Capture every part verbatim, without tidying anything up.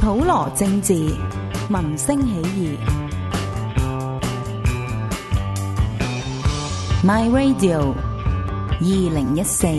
普羅政治，民聲起義。My Radio 二零一四。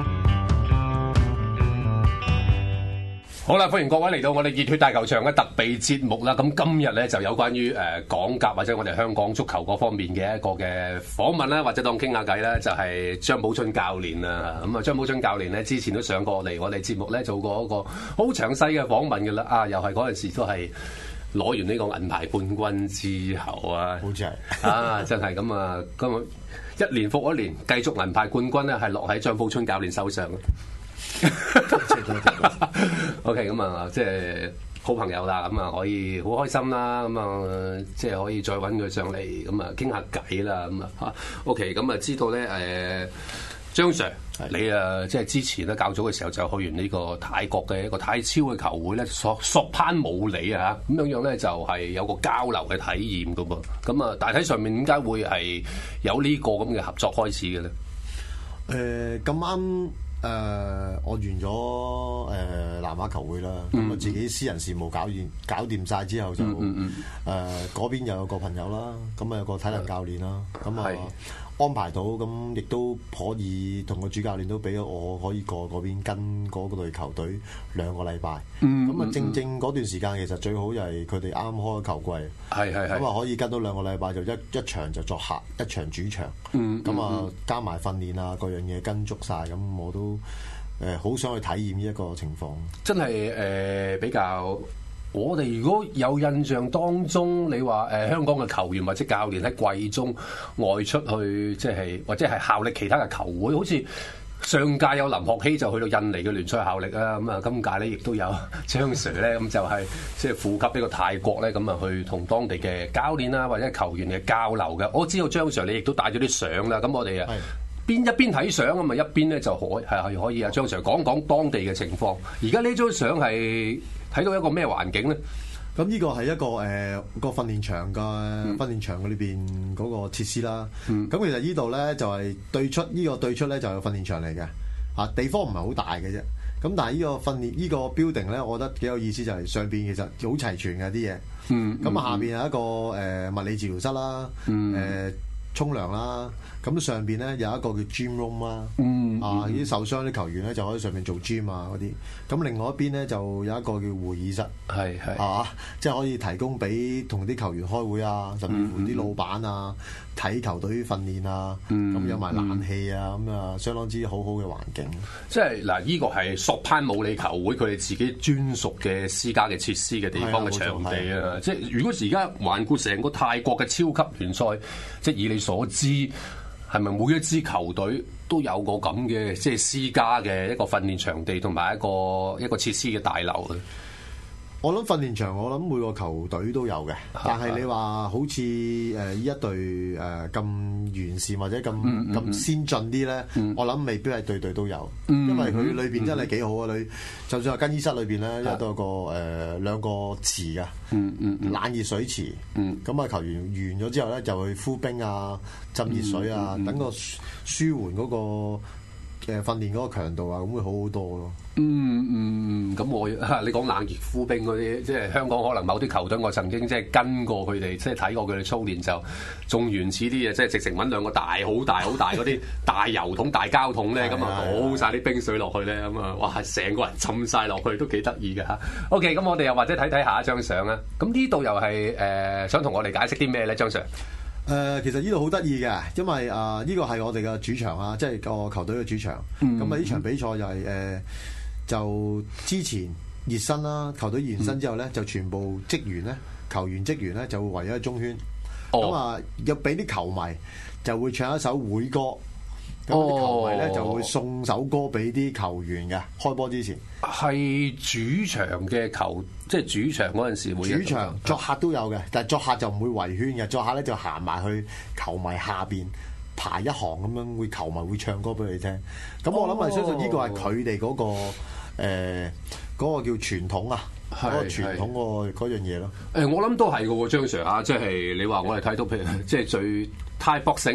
好啦，歡迎各位嚟到我哋熱血大球場嘅特備節目啦。咁今日咧就有關於誒、呃、港甲或者我哋香港足球嗰方面嘅一個嘅訪問啦，或者當傾下偈啦，就係、是、張寶春教練啦。咁啊，張寶春教練咧之前都上過嚟我哋節目咧做過一個好詳細嘅訪問嘅啦。啊，又係嗰陣時都係攞完呢個銀牌冠軍之後啊， 好似係啊，真係咁啊，咁一年復一年，繼續銀牌冠軍咧係落喺張寶春教練手上。OK， 咁啊，即係好朋友啦，咁啊可以好開心啦，咁啊即係可以再揾佢上嚟，咁啊傾下偈啦，咁啊嚇。OK，咁啊知道咧誒、呃，張 Sir， 你啊即係之前咧較早嘅時候就去完呢個泰國嘅一個泰超嘅球會咧，索索潘武里啊，咁樣樣咧就係有個交流嘅體驗噶噃。咁啊大體上面點解會係有呢個咁嘅合作開始嘅咧？ 誒咁啱。誒、呃，我完咗誒、呃、南亞球會啦，咁啊、嗯、自己私人事務搞掂搞掂晒之後就誒嗰、嗯嗯呃、邊又有個朋友啦，咁啊有個體能教練啦，咁啊安排到，咁亦都可以同個主教練都俾咗我可以過嗰邊跟嗰隊球隊兩個禮拜，咁啊、嗯嗯、正正嗰段時間其實最好就係佢哋啱開球季，係係係，咁啊可以跟到兩個禮拜就一一場就作客，一場主場，咁啊、嗯、加埋訓練啊各樣嘢跟足晒，咁我都誒好、呃、想去體驗呢一個情況，真係誒、 呃、比較。我哋如果有印象當中，你話誒、呃、香港嘅球員或者教練喺季中外出去，即係或者係效力其他嘅球會，好似上屆有林學熙就去到印尼嘅聯賽效力啦，咁啊今屆咧亦都有張 Sir 咧，咁就係即係負笈呢個泰國咧，咁啊去同當地嘅教練啊或者球員嘅交流嘅。我知道張 Sir 你亦都帶咗啲相啦，咁我哋啊邊一邊睇相咁啊，一邊咧就可係係可以啊張 Sir 講講當地嘅情況。而家呢張相係睇到一個咩環境咧？ 咁呢個係一個誒、呃、個訓練場嘅、嗯、訓練場嘅裏邊嗰個設施啦。咁、嗯、其實呢度咧就係、是、對出呢、這個對出咧就係訓練場嚟嘅嚇，地方唔係好大嘅啫。咁但係呢個訓練呢、這個 building 咧，我覺得幾有意思，就係上邊其實好齊全嘅啲嘢。咁、嗯嗯、下邊有一個誒、呃、物理治療室啦，誒沖涼啦。咁上邊咧有一個叫 gym room 啦，嗯嗯、啊啲受傷啲球員咧就可以上面做 gym 啊嗰啲。咁另外一邊咧就有一個叫會議室，係係啊，即係可以提供俾同啲球員開會啊，甚至乎啲老闆啊睇球隊訓練啊，咁、嗯、有埋冷氣啊，咁啊相當之好好嘅環境。即係嗱，呢個係索潘武里球會佢哋自己專屬嘅私家嘅設施嘅地方嘅場地啊。即係如果而家環顧成個泰國嘅超級聯賽，即係以你所知。係咪每一支球隊都有個咁嘅即係私家嘅一個訓練場地同埋一個一個設施嘅大樓咧？我諗訓練場，我諗每個球隊都有嘅，但係你話好似誒呢一隊誒咁完善或者咁咁、嗯嗯、先進啲咧，嗯、我諗未必係隊隊都有，嗯、因為佢裏邊真係幾好啊！你、嗯、就算係更衣室裏邊咧，都有個誒、呃、兩個池噶，嗯嗯嗯、冷熱水池，咁啊、嗯、球員完咗之後咧就去敷冰啊、浸熱水啊，等、嗯嗯、個舒緩嗰、嗰個。誒訓練嗰個強度啊，咁會好好多咯。嗯嗯，咁我你講冷熱敷冰嗰啲，即係香港可能某啲球隊，我曾經即係跟過佢哋，即係睇過佢哋操練就仲原始啲嘅，即係直情揾兩個大好大好大嗰啲大油桶、大膠桶咧，咁啊倒晒啲冰水落去咧，咁啊哇，成個人浸晒落去都幾得意嘅嚇。OK，咁我哋又或者睇睇下一張相啊。咁呢度又係誒、呃、想同我哋解釋啲咩咧，張 Sir？ 誒、呃、其實呢度好得意嘅，因為啊呢個係我哋嘅主場啊，即係個球隊嘅主場。咁啊呢場比賽就係、是、誒、呃、就之前熱身啦，球隊熱身之後咧，嗯、就全部職員咧、球員職員咧就會圍咗喺中圈。咁啊要俾啲球迷就會唱一首會歌。咁啲球迷咧就會送首歌俾啲球員嘅，開波之前。係主場嘅球，即係主場嗰陣時會。主場作客都有嘅，但係作客就唔會圍圈嘅，作客咧就行埋去球迷下邊排一行咁樣，會球迷會唱歌俾你聽。咁我諗係相信呢個係佢哋嗰個誒嗰、呃嗰個叫傳統啊，嗰個傳統個嗰樣嘢咯。誒，我諗都係嘅喎，張 Sir 啊，即係你話我哋睇到譬如即係最泰博醒。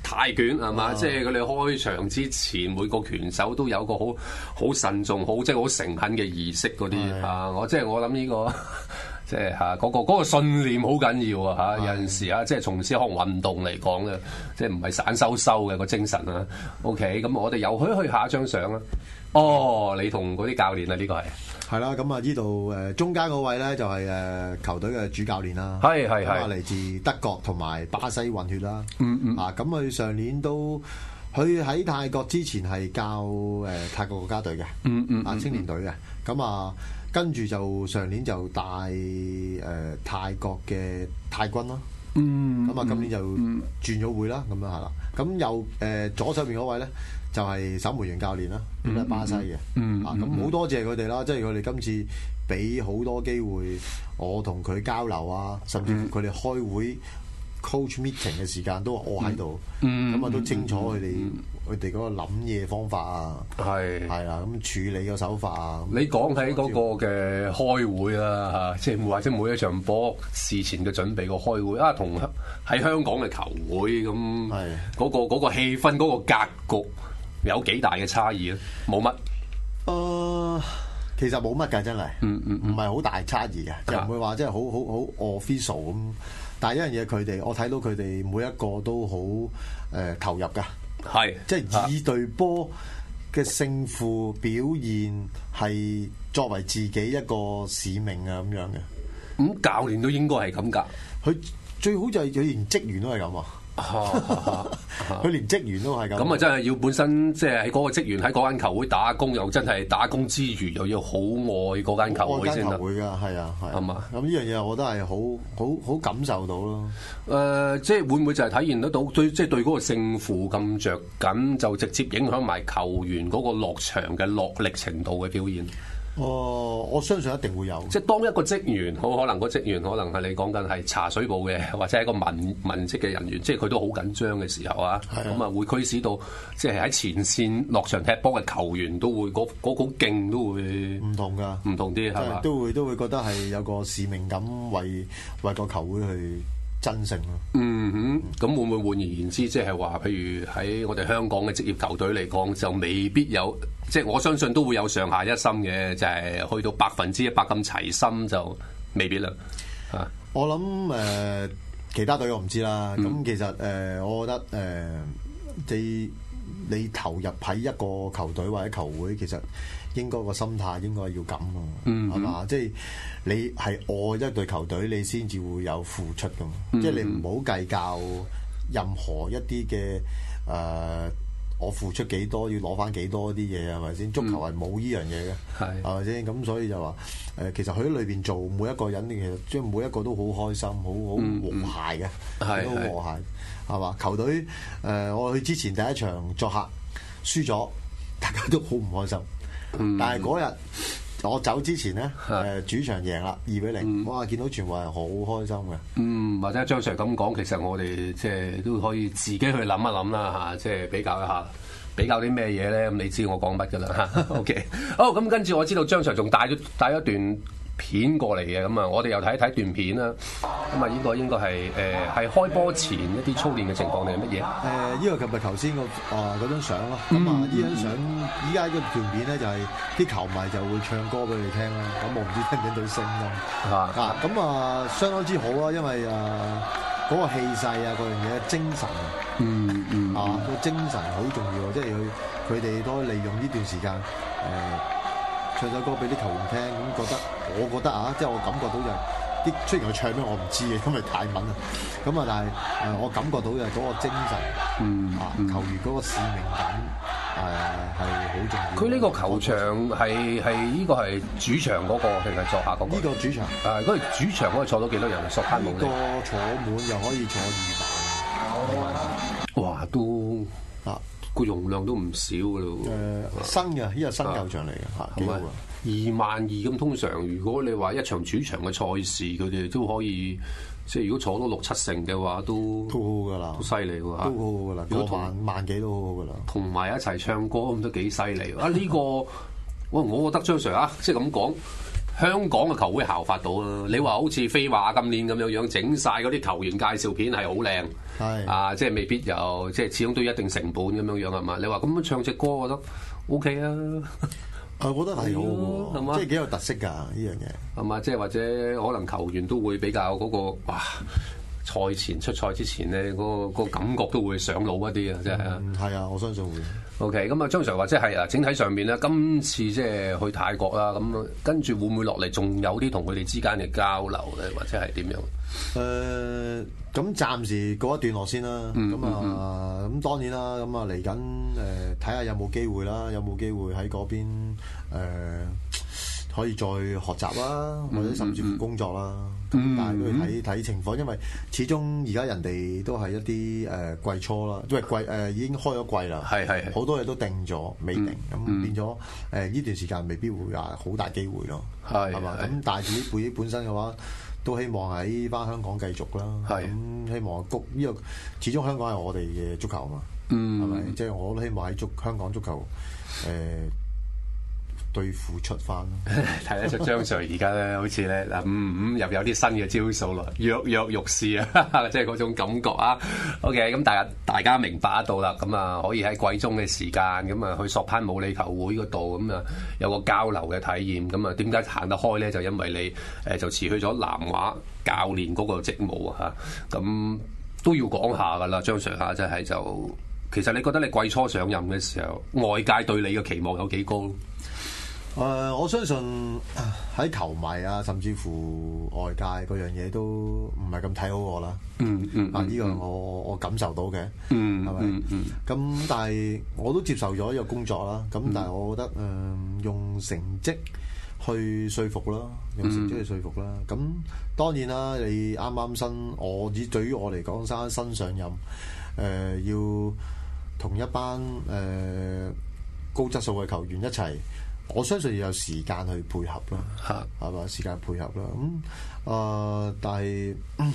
泰拳係嘛？即係佢哋開場之前，每個拳手都有個好好慎重、好即係好誠懇嘅儀式嗰啲啊！我即係我諗呢個。即係嚇嗰個嗰個信念好緊要啊嚇！有陣時啊，即係從事一項運動嚟講咧，即係唔係散收收嘅個精神啊。OK，咁我哋又去去下一張相啦。哦，你同嗰啲教練啊，呢個係係啦。咁啊，呢度誒中間嗰位咧就係誒球隊嘅主教練啦。 係係係嚟自德國同埋巴西混血啦。 嗯嗯。 啊，咁佢上年都佢喺泰國之前係教誒泰國國家隊嘅。嗯嗯。啊，青年隊嘅。咁啊。跟住就上年就帶誒、呃、泰國嘅泰軍咯，嗯，咁啊今年就轉咗會啦，咁樣係啦。咁右誒左手邊嗰位咧就係、是、守門員教練啦，咁係、嗯、巴西嘅，嗯，啊咁好多謝佢哋啦，即係佢哋今次俾好多機會我同佢交流啊，甚至乎佢哋開會 coach meeting 嘅時間都我喺度，嗯，咁啊都清楚佢哋。佢哋嗰個諗嘢方法啊，係係啦，咁處理嘅手法啊。你講起嗰個嘅開會啦嚇，即係或者每一場波事前嘅準備個開會啊，同喺香港嘅球會咁，係嗰個嗰個氣氛嗰個格局有幾大嘅差異咧？冇乜。誒，其實冇乜㗎，真係，嗯嗯，唔係好大差異嘅，就唔會話即係好好好 official 咁。但係一樣嘢，佢哋我睇到佢哋每一個都好誒投入㗎。係，即係以隊波嘅勝負表現係作為自己一個使命啊咁樣嘅。咁、嗯、教練都應該係咁㗎。佢最好就係佢連職員都係咁啊。佢連職員都係咁。咁啊，真係要本身即係喺嗰個職員喺嗰間球會打工，又真係打工之餘又要好愛嗰間球會先得。愛間球會㗎，係啊，係。係嘛？咁呢樣嘢，我覺得係好好好感受到咯。誒、呃，即係會唔會就係體現得到對，即係對嗰個勝負咁着緊，就直接影響埋球員嗰個落場嘅落力程度嘅表現？哦，我相信一定會有。即係當一個職員，好可能個職員可能係你講緊係茶水部嘅，或者係一個文文職嘅人員，即係佢都好緊張嘅時候啊，咁啊會驅使到即係喺前線落場踢波嘅球員都會嗰嗰好勁都會唔同㗎，唔同啲係嘛？都會都會覺得係有個使命感為，為為個球會去爭勝咯。嗯哼，咁會唔會換而言之，即係話，譬如喺我哋香港嘅職業球隊嚟講，就未必有。即係我相信都會有上下一心嘅，就係、是、去到百分之一百咁齊心就未必啦。嚇，我諗誒、呃、其他隊我唔知啦。咁、嗯、其實誒、呃，我覺得誒、呃，你你投入喺一個球隊或者球會，其實應該個心態應該要咁啊，係嘛、嗯？即係你係愛一隊球隊，你先至會有付出噶嘛。嗯、即係你唔好計較任何一啲嘅誒。呃我付出幾多要攞翻幾多啲嘢係咪先？足球係冇呢樣嘢嘅，係咪先？咁所以就話誒，其實佢喺裏邊做每一個人，其實將每一個都好開心，好好和諧嘅，都好和諧，係嘛？球隊誒、呃，我去之前第一場作客輸咗，大家都好唔開心。嗯、但係嗰日我走之前咧，誒、呃、主場贏啦，二比零，哇！見到全部係好開心嘅。嗯，或者張 Sir 咁講，其實我哋即係都可以自己去諗一諗啦嚇，即係比較一下，比較啲咩嘢咧？咁你知我講乜㗎啦嚇？OK，好，咁跟住我知道張 Sir 仲帶咗帶咗段片過嚟嘅，咁啊，我哋又睇一睇段片啦。咁啊，呢個應該係誒係開波前一啲操練嘅情況定係乜嘢？誒、呃，呢、這個琴日頭先個啊嗰張相咯。咁啊，呢張相依家呢個段片咧就係、是、啲球迷就會唱歌俾你聽啦。咁我唔知聽唔聽到聲音啊？咁啊，相當之好啊，因為啊嗰、那個氣勢啊，嗰樣嘢精神啊，嗯嗯啊個精神好重要，即係佢佢哋都利用呢段時間誒。呃唱首歌俾啲球員聽，咁覺得我覺得啊，即係我感覺到就係、是、啲雖然佢唱咩我唔知嘅，因為泰文啊，咁啊，但係誒、呃、我感覺到就係嗰個精神，嗯啊，球員嗰個使命感誒係好重要。佢呢個球場係係呢個係主場嗰、那個定係作客嗰、那個？呢個主場誒，嗰、呃、個主場可以坐到幾多人？索卡蒙呢個坐滿又可以坐二萬，哦、哇都啊！個容量都唔少噶咯喎，新嘅呢個新球場嚟嘅嚇，幾好啊！二萬二咁，通常如果你話一場主場嘅賽事，佢哋都可以即係如果坐到六七成嘅話，都都好噶啦，都犀利喎，都好好噶啦，如果萬萬幾都好好噶啦，同埋一齊唱歌咁都幾犀利啊！呢、呢個哇，我覺得張 Sir 啊，即係咁講。 香港嘅球會效法到啦。你話好似飛馬今年咁樣樣整晒嗰啲球員介紹片係好靚，係是啊，即係未必有，即係始終都一定成本咁樣樣係嘛？你話咁樣唱隻歌，我覺得 O K 啊。 我覺得係好喎，即係幾有特色㗎呢樣嘢，係嘛？即係或者可能球員都會比較嗰、嗰個哇，賽前出賽之前咧，嗰、嗰個嗰個感覺都會上腦一啲啊！即係啊， 係啊，我相信會。 O K，咁啊，張 Sir 話即係啊，整體上面咧，今次即係去泰國啦，咁跟住會唔會落嚟仲有啲同佢哋之間嘅交流咧，或者係點樣？ 誒、呃，咁暫時告一段落先啦。咁、嗯、啊，咁、嗯、當然啦，咁啊嚟緊誒，睇下有冇機會啦，有冇機會喺嗰邊、呃、可以再學習啦，或者甚至乎工作啦。咁、嗯、但係都要睇睇情況，因為始終而家人哋都係一啲誒、呃、季初啦，因為季誒、呃、已經開咗季啦，係係好多嘢都定咗未定，咁、嗯、變咗誒呢段時間未必會話好大機會咯，係係嘛？咁但係自己自己本身嘅話，都希望喺翻香港繼續啦，咁是希望谷呢、這個始終香港係我哋嘅足球嘛，係咪、嗯？即係、就是、我都希望喺足香港足球誒。呃對付出翻咯， 睇得出張 Sir 而家咧，好似咧嗱，嗯嗯，又有啲新嘅招數咯，躍躍欲試啊，即係嗰種感覺啊。OK，咁大家大家明白得到啦，咁啊可以喺季中嘅時間，咁啊去索潘武里球會嗰度，咁啊有個交流嘅體驗。咁啊點解行得開咧？就因為你誒就辭去咗南華教練嗰個職務啊，嚇咁都要講下噶啦，張 Sir 嚇，即係就其實你覺得你季初上任嘅時候，外界對你嘅期望有幾高？ 誒、呃，我相信喺球迷啊，甚至乎外界嗰樣嘢都唔係咁睇好我啦、嗯。嗯嗯，啊，呢、這個我我感受到嘅。嗯，係咪？嗯嗯。咁但係我都接受咗呢個工作啦。咁但係我覺得誒、呃，用成績去說服啦，用成績去說服啦。咁、嗯、當然啦，你啱啱新，我以對於我嚟講，生新上任，誒、呃，要同一班誒、呃、高質素嘅球員一齊。我相信要有時間去配合啦，係嘛？時間配合啦，咁、嗯、啊、呃，但係誒、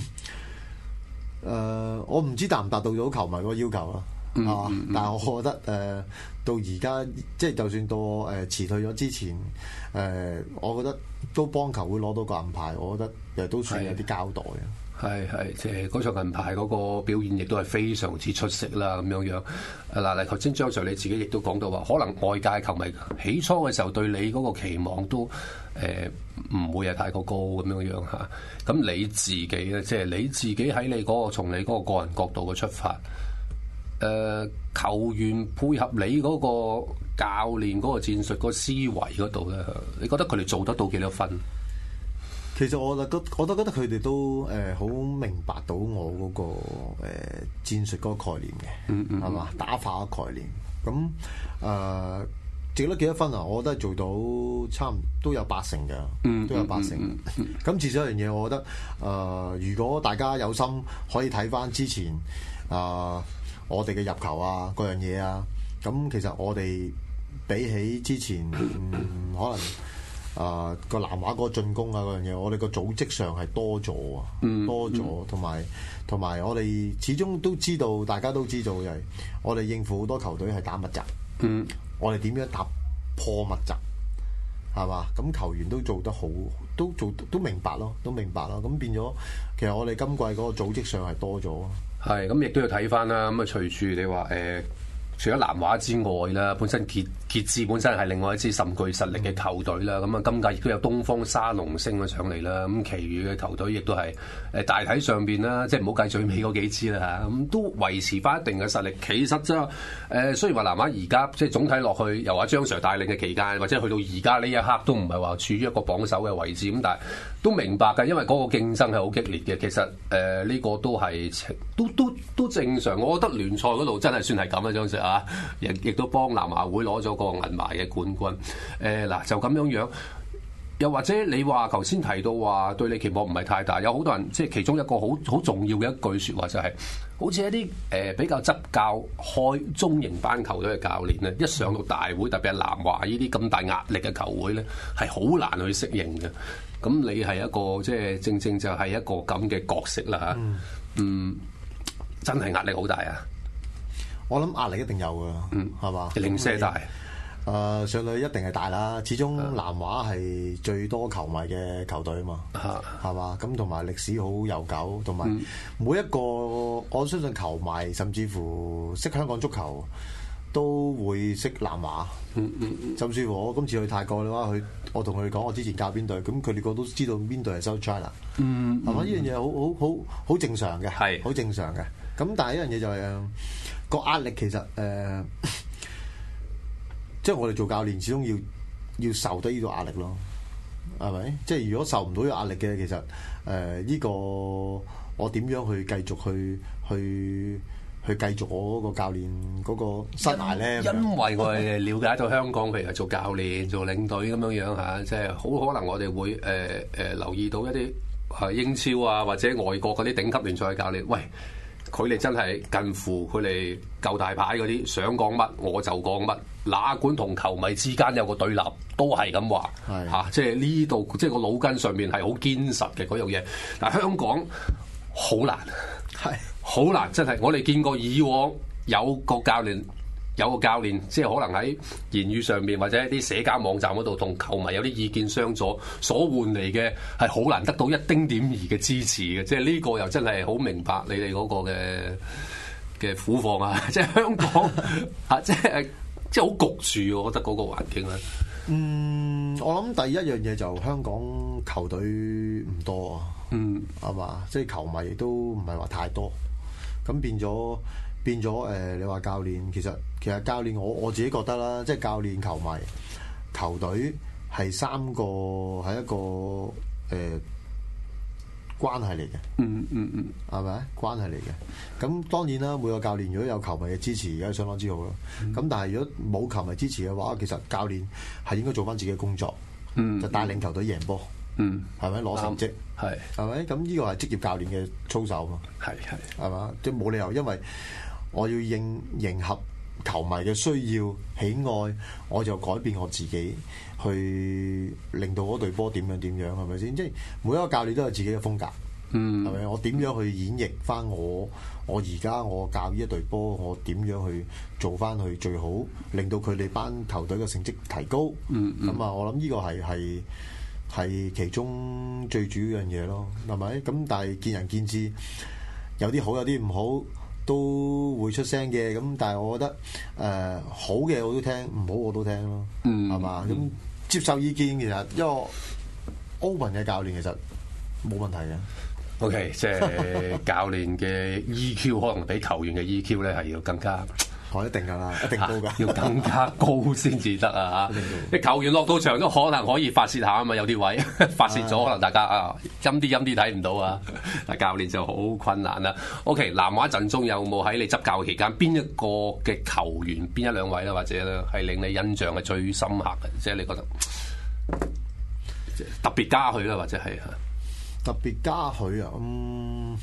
呃，我唔知達唔達到咗球迷嗰個要求啦，嗯、啊！但係我覺得誒、呃，到而家即係就算到我誒辭退咗之前，誒、呃，我覺得都幫球會攞到個銀牌，我覺得誒都算有啲交代啊！ 係係，即係嗰場銀牌嗰個表現亦都係非常之出色啦，咁樣樣。嗱，嚟頭先張 Sir 你自己亦都講到話，可能外界球迷起初嘅時候對你嗰個期望都誒唔、呃、會係太過高咁樣樣嚇。咁你自己咧，即係你自己喺你嗰、嗰個從你嗰個個人角度嘅出發，誒、呃、球員配合你嗰個教練嗰個戰術嗰個思維嗰度咧，你覺得佢哋做得到幾多分？ 其實我覺得，我都覺得佢哋都誒好、呃、明白到我嗰、那個誒、呃、戰術嗰個概念嘅，嗯嗯，係嘛，打法嘅概念。咁誒、呃、值得幾多分啊？我覺得做到差唔多都有八成嘅，嗯，都有八成。咁、嗯嗯嗯、至少一樣嘢，我覺得誒、呃，如果大家有心可以睇翻之前啊、呃，我哋嘅入球啊，嗰樣嘢啊，咁其實我哋比起之前，嗯、可能。啊！個南華嗰個進攻啊，嗰樣嘢，我哋個組織上係多咗啊，嗯、多咗，同埋同埋我哋始終都知道，大家都知道嘅係，我哋應付好多球隊係打密集，嗯、我哋點樣打破密集，係嘛？咁球員都做得好，都做都明白咯，都明白咯。咁變咗，其實我哋今季嗰個組織上係多咗。係， 咁亦都要睇翻啦。咁啊，隨住你話誒。呃除咗南華之外啦，本身傑傑志本身係另外一支甚具實力嘅球隊啦。咁啊，今屆亦都有東方沙龍升咗上嚟啦。咁，其餘嘅球隊亦都係誒大體上邊啦，即係唔好計最尾嗰幾支啦嚇。咁都維持翻一定嘅實力。其實即係誒，雖然話南華而家即係總體落去，由阿張 Sir 帶領嘅期間，或者去到而家呢一刻都唔係話處於一個榜首嘅位置。咁但係都明白嘅，因為嗰個競爭係好激烈嘅。其實誒呢、呃呢個都係都都都正常。我覺得聯賽嗰度真係算係咁啊，張 Sir 啊。亦亦都幫南華會攞咗個銀牌嘅冠軍。誒、呃、嗱，就咁樣樣。又或者你話頭先提到話對你期望唔係太大，有好多人即係其中一個好好重要嘅一句説話就係、是，好似一啲誒、呃、比較執教開中型班球隊嘅教練咧，一上到大會，特別係南華呢啲咁大壓力嘅球會咧，係好難去適應嘅。咁你係一個即係正正就係一個咁嘅角色啦嚇。嗯，嗯，真係壓力好大啊！ 我諗壓力一定有㗎，嗯，係嘛？ 零舍大。 誒上去一定係大啦，始終南華係最多球迷嘅球隊啊嘛，係嘛？咁同埋歷史好悠久，同埋每一個我相信球迷甚至乎識香港足球都會識南華。嗯嗯嗯。甚至乎我今次去泰國嘅話，佢我同佢哋講我之前教邊隊，咁佢哋個都知道邊隊係 South China。嗯。係嘛？呢樣嘢好好好好正常嘅，係好正常嘅。咁但係一樣嘢就係、是、個壓力其實誒。呃即係我哋做教練，始終要要受得呢個壓力咯，係咪？即係如果受唔到呢個壓力嘅，其實誒呢、呃呢個我點樣去繼續去去去繼續我嗰個教練嗰個生涯咧？ 因為我哋了解到香港，譬如做教練、做領隊咁樣樣嚇，即係好可能我哋會誒誒、呃呃、留意到一啲係英超啊或者外國嗰啲頂級聯賽嘅教練，喂。佢哋真係近乎佢哋夠大牌嗰啲，想講乜我就講乜，哪管同球迷之間有個對立，都係咁話嚇，即係呢度即係個腦筋上面係好堅實嘅嗰樣嘢。但係香港好難，係好難，真係我哋見過以往有個教練。有個教練，即係可能喺言語上面或者啲社交網站嗰度同球迷有啲意見相左，所換嚟嘅係好難得到一丁點兒嘅支持嘅，即係呢個又真係好明白你哋嗰個嘅嘅苦況啊！即係香港啊，即係即係好焗住，我覺得嗰個環境咧。嗯， 我諗第一樣嘢就香港球隊唔多啊，嗯，係嘛？即係球迷都唔係話太多，咁變咗。變咗誒、呃，你話教練其實其實教練我我自己覺得啦，即係教練、球迷、球隊係三個係一個誒、呃、關係嚟嘅。嗯嗯嗯，係咪關係嚟嘅？咁當然啦，每個教練如果有球迷嘅支持，而家相當之好啦。咁、嗯、但係如果冇球迷支持嘅話，其實教練係應該做翻自己嘅工作，嗯、就帶領球隊贏波。嗯，係咪攞成績？係係咪？咁呢個係職業教練嘅操守嘛？係係係嘛？即係冇理由因為我要應迎合球迷嘅需要、喜愛，我就改變我自己，去令到嗰隊波點樣點樣，係咪先？即係每一個教練都有自己嘅風格，嗯，係咪？我點樣去演繹翻我我而家我教呢一隊波，我點樣去做翻去最好，令到佢哋班球隊嘅成績提高？嗯咁啊、嗯，我諗呢個係係係其中最主要一樣嘢咯，係咪？咁但係見仁見智，有啲好，有啲唔好。都會出聲嘅，咁但係我覺得誒、呃、好嘅我都聽，唔好我都聽咯，係嘛？咁接受意見其實一個 open 嘅教練其實冇問題嘅。 OK， 即係教練嘅 E Q 可能比球員嘅 E Q 咧係要更加。 我一定噶啦，一定高噶、啊， 要更加高先至得啊！嚇，啲球員落到場都可能可以發泄下啊嘛，有啲位發泄咗，可能大家啊陰啲陰啲睇唔到啊，但教練就好困難啦。OK， 南華陣中有冇喺你執教期間邊一個嘅球員，邊一兩位咧，或者咧係令你印象係最深刻嘅，即係你覺得特別嘉許啦，或者係特別嘉許啊？嗯。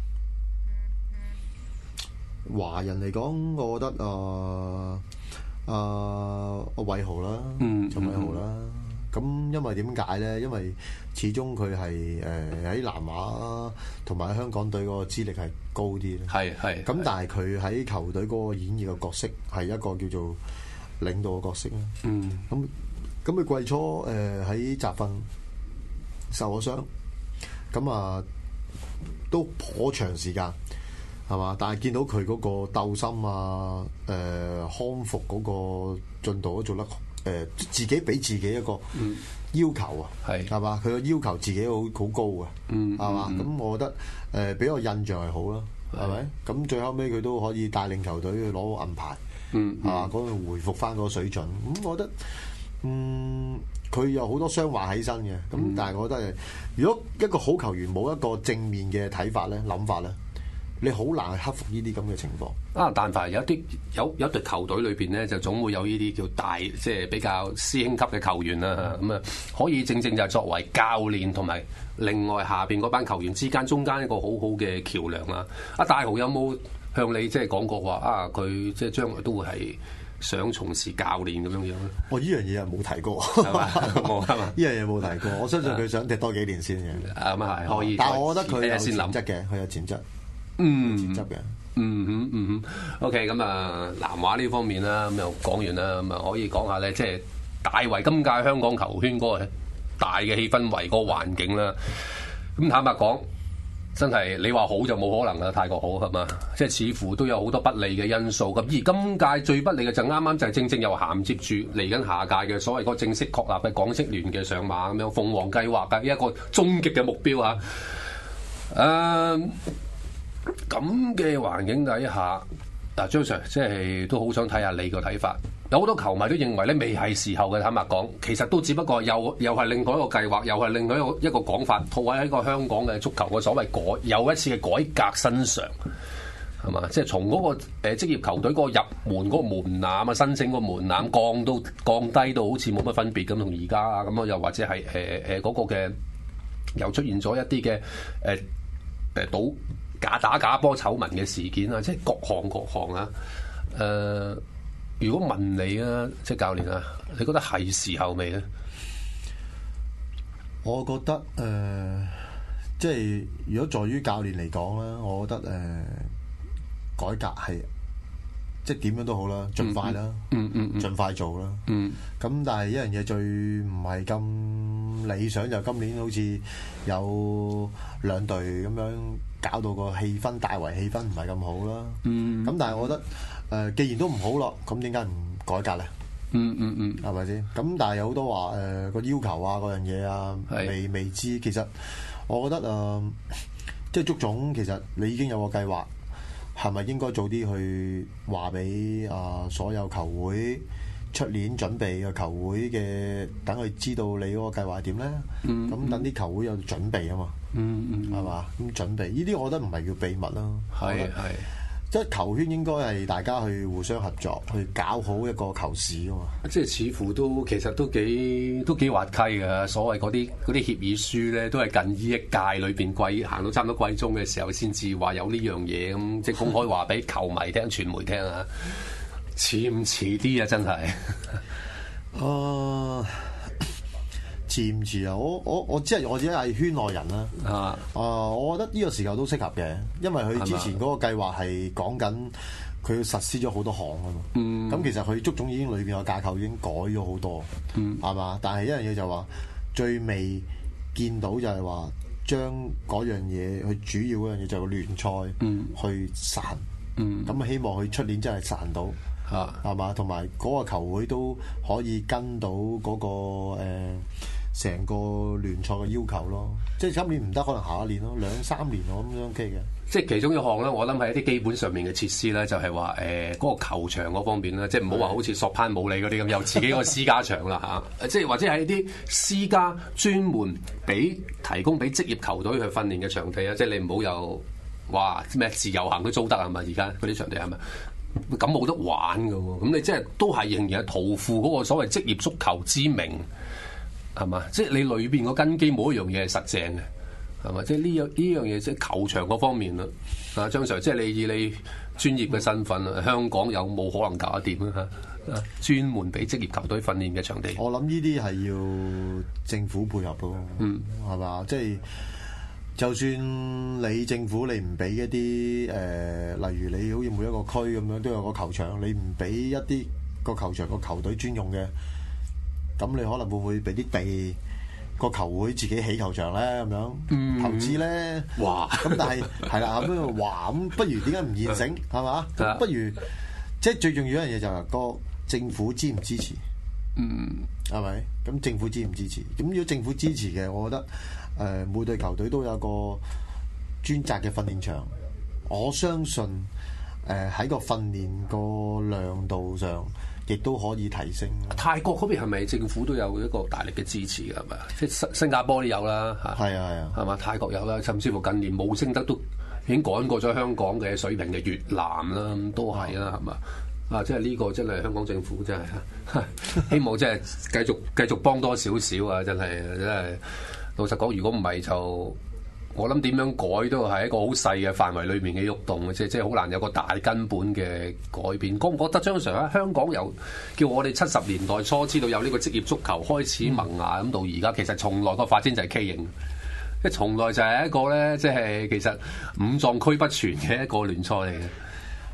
華人嚟講，我覺得啊啊阿偉豪啦，陳偉豪啦。咁因為點解咧？因為始終佢係誒喺南華同埋香港隊嗰個資歷係高啲咧。係係。咁但係佢喺球隊嗰個演繹嘅角色係一個叫做領導嘅角色啦。嗯。咁咁佢季初誒喺集訓受咗傷，咁啊都頗長時間。係嘛？但係見到佢嗰個鬥心啊，誒、呃、康復嗰個進度都做得誒、呃，自己俾自己一個要求啊，係係嘛？佢個要求自己好好高嘅，嗯，係嘛？咁、嗯、我覺得誒俾、呃、我印象係好啦，係咪？咁最後尾佢都可以帶領球隊去攞銀牌，嗯，係嘛？嗰度回復翻個水準，咁我覺得，嗯，佢有好多雙話喺身嘅，咁、嗯、但係我覺得，如果一個好球員冇一個正面嘅睇法咧、諗法咧。你好難去克服呢啲咁嘅情況啊！但凡有一啲有有一隊球隊裏邊咧，就總會有呢啲叫大，即係比較師兄級嘅球員啦。咁啊，可以正正就係作為教練同埋另外下邊嗰班球員之間中間一個好好嘅橋樑啦。阿大豪有冇向你即係講過話啊？佢即係將來都會係想從事教練咁樣樣咧？我呢樣嘢係冇提過，係嘛？冇係嘛？呢樣嘢冇提過。我相信佢想踢多幾年先嘅。咁啊係可以，但係我覺得佢有潛質嘅，佢有潛質。嗯，潛質嘅， 嗯哼嗯哼，OK，咁啊南華呢方面啦，咁又講完啦，咁啊可以講下咧，即係大圍今屆香港球圈嗰個大嘅氣氛圍嗰個環境啦。咁坦白講，真係你話好就冇可能啦，太過好係嘛？即係似乎都有好多不利嘅因素。咁而今屆最不利嘅就啱啱就係正正又銜接住嚟緊下屆嘅所謂嗰個正式確立嘅港職聯嘅上馬咁樣鳳凰計劃嘅一個終極嘅目標嚇。誒咁嘅環境底下，嗱張 Sir 即係都好想睇下你個睇法。有好多球迷都認為咧未係時候嘅，坦白講，其實都只不過又又係另外一個計劃，又係另外一個一個講法，套喺一個香港嘅足球嘅所謂改有一次嘅改革身上，係嘛？即係從嗰個誒職業球隊嗰個入門嗰個門檻啊，申請嗰個門檻降到降低到好似冇乜分別咁，同而家啊咁啊，又或者係誒誒嗰個嘅又出現咗一啲嘅誒誒賭假打假波醜聞嘅事件啊，即係各項各項啊，誒、呃。如果問你啊，即係教練啊，你覺得係時候未咧？ 我覺得誒、呃，即係如果在於教練嚟講咧，我覺得誒、呃，改革係即係點樣都好啦，盡快啦， 嗯嗯嗯， 盡快做啦， 嗯。咁但係一樣嘢最唔係咁理想，就今年好似有兩隊咁樣搞到個氣氛，大圍氣氛唔係咁好啦。嗯。咁但係我覺得。誒，既然都唔好咯，咁點解唔改革咧？ 嗯嗯嗯， 係咪先？咁但係有好多話誒個要求啊，嗰樣嘢啊，未未知。其實我覺得誒、呃，即係足總其實你已經有個計劃，係咪應該早啲去話俾啊所有球會出年準備嘅球會嘅，等佢知道你嗰個計劃係點咧？嗯，咁等啲球會有準備啊嘛。嗯嗯，係嘛？咁準備呢啲，我覺得唔係叫秘密咯。係係。即係球圈應該係大家去互相合作，去搞好一個球市㗎嘛。 即係似乎都其實都幾都幾滑稽嘅。所謂嗰啲嗰啲協議書咧，都係近呢一屆裏邊季行到差唔多季中嘅時候，先至話有呢樣嘢咁，即係公開話俾球迷聽、傳媒聽啊。遲唔遲啲啊？真係。 誒。遲唔遲啊？我我我即係我只係圈內人啦。啊，啊、呃，我覺得呢個時候都適合嘅，因為佢之前嗰個計劃係講緊佢實施咗好多項啊嘛。嗯。咁其實佢足總已經裏邊個架構已經改咗好多。嗯。係嘛？但係一樣嘢就話最未見到就係話將嗰樣嘢，佢主要嗰樣嘢就係聯賽去實行。嗯。咁希望佢出年真係實行到。嚇。係嘛？同埋嗰個球會都可以跟到嗰、嗰個、呃成個聯賽嘅要求咯，即係今年唔得，可能下一年咯，兩三年我咁樣 OK 嘅。即係其中一項咧，我諗係一啲基本上面嘅設施咧，就係話誒嗰個球場嗰方面咧，即係唔好話好似索攀武里嗰啲咁，有自己個私家場啦嚇，即係或者係一啲私家專門俾提供俾職業球隊去訓練嘅場地啊，即係你唔好有哇咩自由行都租得係咪？而家嗰啲場地係咪？咁冇得玩㗎喎，咁你即係都係仍然係徒負嗰個所謂職業足球之名。係嘛？即係你裏邊個根基冇一樣嘢係實正嘅，係嘛？即係呢樣呢樣嘢，即係球場嗰方面啦。啊，張 Sir，即係你以你專業嘅身份啊，香港有冇可能搞得掂啊？嚇，專門俾職業球隊訓練嘅場地。 我諗呢啲係要政府配合咯，嗯，係嘛？即係就算你政府你唔俾一啲誒、呃，例如你好似每一個區咁樣都有個球場，你唔俾一啲個球場個球隊專用嘅。咁你可能會唔會俾啲地個球會自己起球場咧？咁樣、嗯、投資咧？哇！咁但係係啦，咁樣話咁，不如點解唔現成？係嘛？咁不如即係最重要一樣嘢就係個政府支唔支持？嗯，係咪？咁政府支唔支持？咁如果政府支持嘅，我覺得誒、呃、每隊球隊都有個專責嘅訓練場，我相信誒喺、呃、個訓練個亮度上。亦都可以提升。 泰國嗰邊係咪政府都有一個大力嘅支持㗎？係咪？即係新新加坡都有啦，嚇。係啊係啊，係嘛？泰國有啦，甚至乎近年冇升得都已經趕過咗香港嘅水平嘅越南啦，都係啦，係嘛？啊，即係呢個真係香港政府真係，希望即係繼續繼續幫多少少啊！真係真係，老實講，如果唔係就。我諗點樣改都係一個好細嘅範圍裏面嘅喐動嘅啫，即係好難有個大根本嘅改變。覺唔覺得張 Sir 喺香港由叫我哋七十年代初知道有呢個職業足球開始萌芽咁到而家，其實從來個發展就係畸形，即係從來就係一個咧，即係其實五臟俱不全嘅一個聯賽嚟嘅。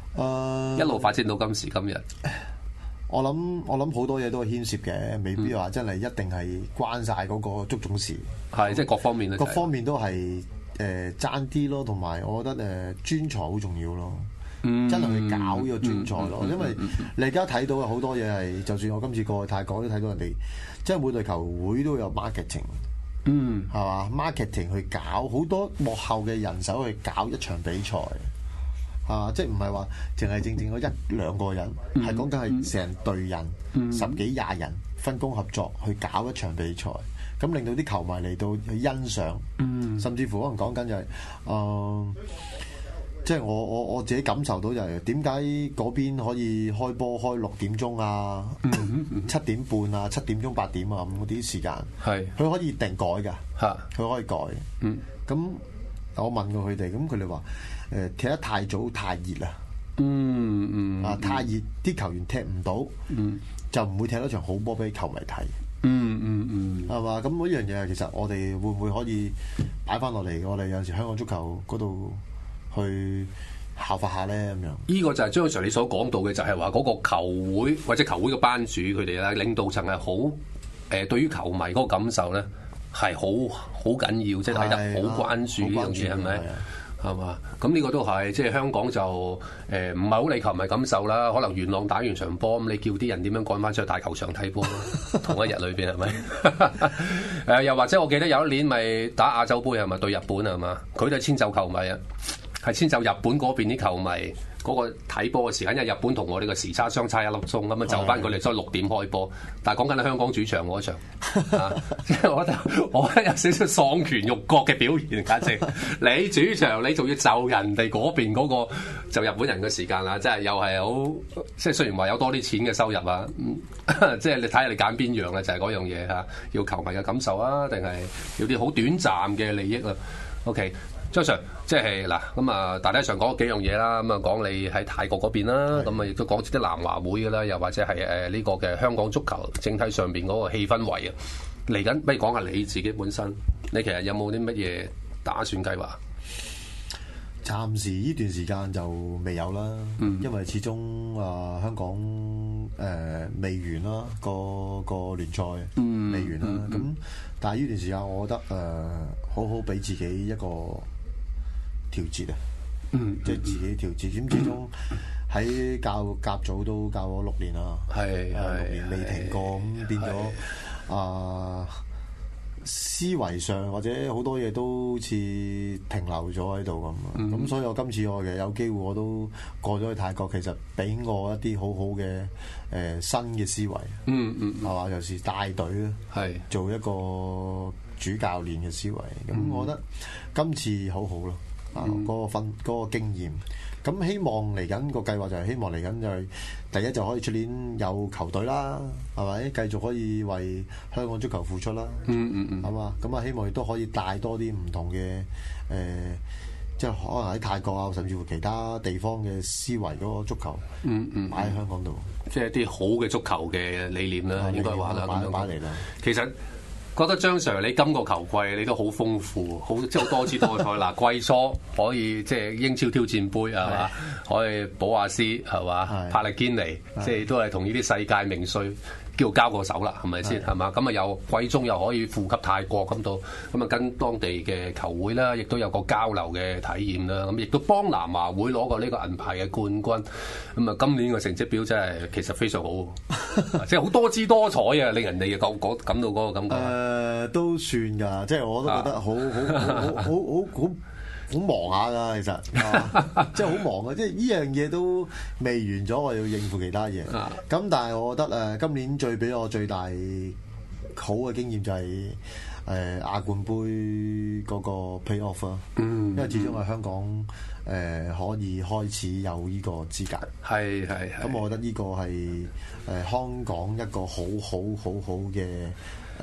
誒一路發展到今時今日。 我諗我諗好多嘢都係牽涉嘅，未必話真係一定係關晒嗰個足總事。 係即係各方面咧， 各方面都係誒爭啲咯，同埋我覺得誒、呃、專才好重要咯。 嗯、 真係去搞呢個專才咯， 嗯嗯嗯、 因為你而家睇到嘅好多嘢係，就算我今次過去泰國都睇到人哋，即係每隊球會都有 marketing， 嗯， 係嘛 marketing 去搞好多幕後嘅人手去搞一場比賽。啊！即係唔係話淨係正正嗰一兩個人，係講緊係成隊人、嗯、十幾廿人分工合作去搞一場比賽，咁令到啲球迷嚟到去欣賞，嗯、甚至乎可能講緊就係、是，誒、呃，即係我我我自己感受到就係點解嗰邊可以開波開六點鐘啊、七、嗯嗯、點半啊、七點鐘八點啊咁嗰啲時間，係佢是可以定改㗎，嚇佢可以改，嗯，咁我問過佢哋，咁佢哋話。誒踢得太早太熱啦，嗯嗯啊太熱啲球員踢唔到，嗯就唔會踢到場好波俾球迷睇，嗯嗯嗯係嘛？咁嗰樣嘢其實我哋會唔會可以擺翻落嚟？我哋有陣時香港足球嗰度去效法下咧咁樣。呢個就係張 Sir 你所講到嘅，就係話嗰個球會或者球會嘅班主佢哋咧領導層係好誒對於球迷嗰個感受咧係好好緊要，即係睇得好關注呢樣嘢係咪？係嘛？咁呢個都係，即係香港就誒唔係好理球迷感受啦。可能元朗打完場波，咁你叫啲人點樣趕翻出去大球場睇波？同一日裏邊係咪？誒又或者我記得有一年咪打亞洲杯係咪對日本係嘛？佢都係遷就球迷啊，係遷就日本嗰邊啲球迷。嗰個睇波嘅時間，因為日本同我哋個時差相差一粒鐘，咁啊就翻佢哋所以六點開波。但係講緊喺香港主場嗰場，即係我覺得我覺得有少少喪權辱國嘅表現，簡直你主場你仲要就人哋嗰邊嗰個就日本人嘅時間啦，即係又係好即係雖然話有多啲錢嘅收入啊，即係你睇下你揀邊樣啦，就係嗰樣嘢嚇，要球迷嘅感受啊，定係有啲好短暫嘅利益啊 ？OK。張 Sir，即係嗱，咁啊，大體上講幾樣嘢啦，咁啊講你喺泰國嗰邊啦，咁啊亦都講啲南華會嘅啦，又或者係誒呢個嘅香港足球整體上邊嗰個氣氛圍啊，嚟緊不如講下你自己本身，你其實有冇啲乜嘢打算計劃？ 暫時呢段時間就未有啦，嗯、因為始終啊、呃、香港誒、呃、未完啦，個個聯賽未完啦，咁、嗯嗯、但係呢段時間我覺得誒、呃、好好俾自己一個調節啊，嗯、即係自己調節。咁始終喺教甲組都教咗六年啦，係係六年未停過，咁變咗啊。思維上或者好多嘢都好似停留咗喺度咁，咁、嗯、所以我今次我其實有機會我都過咗去泰國，其實俾我一啲好好嘅誒、呃、新嘅思維，嗯嗯，係嘛？尤其是帶隊咧，係是做一個主教練嘅思維，咁、嗯、我覺得今次好好咯，啊嗰、嗯、個分嗰、嗰個經驗。咁希望嚟緊個計劃就係希望嚟緊就係第一就可以出年有球隊啦，係咪？繼續可以為香港足球付出啦，嗯嗯嗯，係嘛？咁啊希望亦都可以帶多啲唔同嘅誒、呃，即係可能喺泰國啊，甚至乎其他地方嘅思維嗰個足球，嗯嗯，擺喺香港度， 即係一啲好嘅足球嘅理念啦，應該話啦，咁樣擺嚟啦。 其實覺得張 Sir 你今個球季你都好豐富，好即係好多姿多彩。嗱，季初可以即係英超挑戰杯係嘛，可以保亞斯係嘛，帕力堅尼，即係都係同呢啲世界名帥叫交過手啦，係咪先係嘛？咁啊又季中又可以負笈泰國咁到，咁啊跟當地嘅球會啦，亦都有個交流嘅體驗啦。咁亦都幫南華會攞過呢個銀牌嘅冠軍。咁啊今年嘅成績表真係其實非常好，即係好多姿多彩啊，令人哋嘅感覺感到嗰個感覺。誒、 呃、都算㗎，即係我都覺得好好好好好好好。好忙下㗎，其實，啊、即係好忙啊！即係呢樣嘢都未完咗，我要應付其他嘢。咁、啊、但係我覺得誒、呃，今年最俾我最大好嘅經驗就係、是、誒、呃、亞冠杯嗰個 play off 啊，嗯、因為始終係香港誒、呃、可以開始有呢個資格。係係係。咁我覺得呢個係誒、呃、香港一個好好好好嘅誒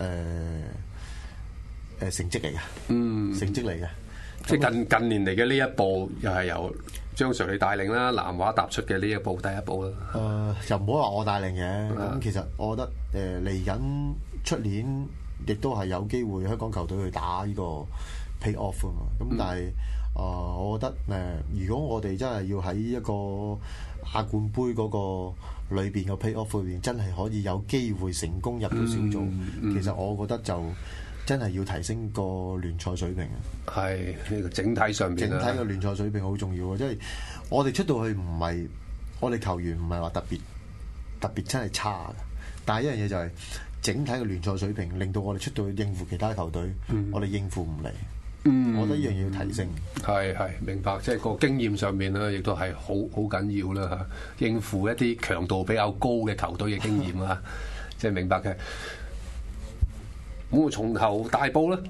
誒成績嚟嘅，嗯，成績嚟嘅。 即係近近年嚟嘅呢一步，又係由張 Sir 你帶領啦，南華踏出嘅呢一步第一步啦。 誒、呃，又唔好話我帶領嘅。咁、嗯、其實我覺得誒嚟緊出年亦都係有機會香港球隊去打呢個 play off 啊嘛。咁但係呃，我覺得誒、呃，如果我哋真係要喺一個亞冠杯嗰個裏邊嘅 play-off 裏邊，真係可以有機會成功入到小組， 嗯嗯、 其實我覺得就真係要提升個聯賽水平啊！ 係呢個整體上邊整體嘅聯賽水平好重要啊！即係我哋出到去唔係我哋球員唔係話特別特別真係差嘅，但係一樣嘢就係整體嘅聯賽水平令到我哋出到去應付其他球隊，嗯、我哋應付唔嚟。嗯，我覺得呢樣嘢要提升。 係係明白，即係個經驗上面咧，亦都係好好緊要啦嚇，應付一啲強度比較高嘅球隊嘅經驗啊，即係明白嘅。咁我從頭大埔咧，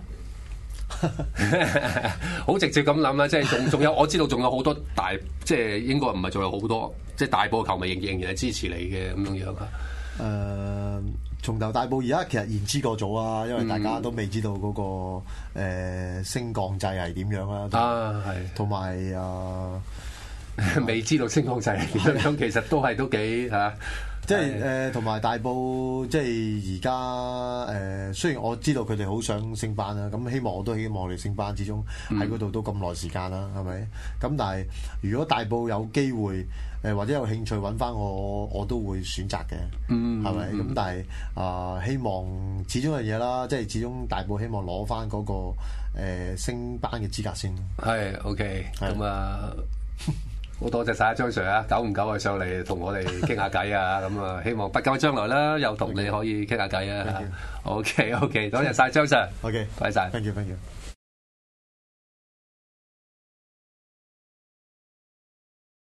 好直接咁諗啦，即係仲仲有我知道仲有好多大，即係應該唔係仲有好多，即係大埔嘅球迷仍仍然係支持你嘅咁樣樣啊。 誒、呃，從頭大埔而家其實言之過早啊，因為大家都未知道嗰、那個誒、呃、升降制係點樣啦。 啊，係。同埋誒， 未知道升降制係點樣，其實都係都幾嚇。 即係誒，同埋、呃、大埔，即係而家誒。雖然我知道佢哋好想升班啦，咁希望我都希望我哋升班，始終喺嗰度都咁耐時間啦，係咪？咁但係如果大埔有機會誒、呃，或者有興趣揾翻我，我都會選擇嘅，係咪？咁但係啊、呃，希望始終有嘢啦，即係始終大埔希望攞翻嗰個誒、呃、升班嘅資格先。 係 OK，咁啊。好多謝晒張 Sir 啊，久唔久啊上嚟同我哋傾下偈啊，咁啊希望不久將來啦，又同你可以傾下偈啊。OK OK，多謝晒張 Sir。 OK， 多謝晒。 Thank you，Thank you。